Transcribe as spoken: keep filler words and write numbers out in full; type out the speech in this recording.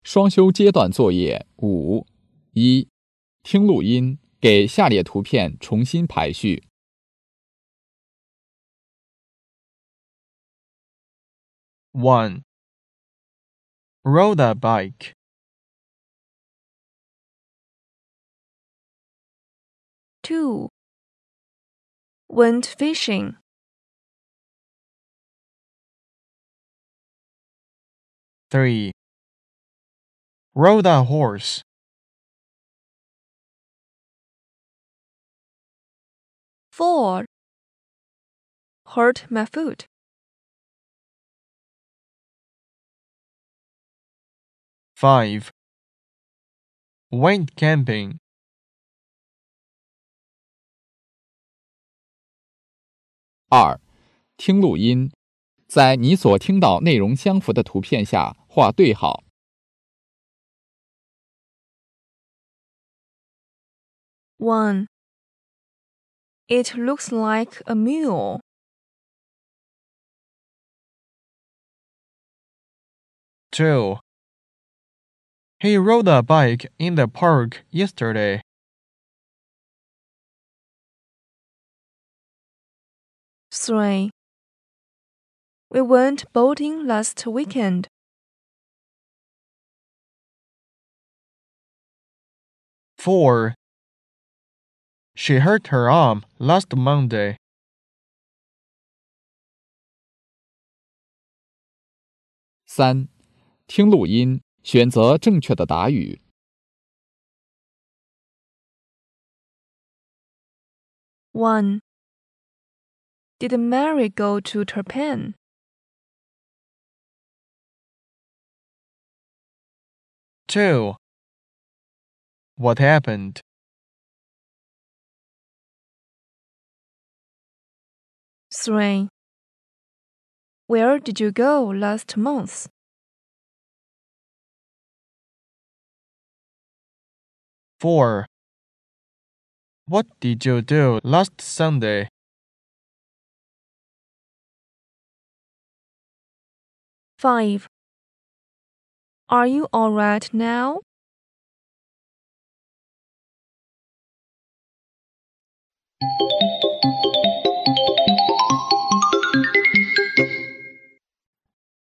双修阶段作业五：一、听录音，给下列图片重新排序。 one. Rode a bike. two. Went fishing. three. Rode a horse. four. Hurt my foot. five. Went camping. 二、听录音，在你所听到内容相符的图片下画对号。 one. It looks like a mule. two. He rode a bike in the park yesterday. three. We went boating last weekend. four. She hurt her arm last Monday. 三、听录音，选择正确的答语。 one. Did Mary go to Japan? two. What happened? three. Where did you go last month? four. What did you do last Sunday? five. Are you all right now?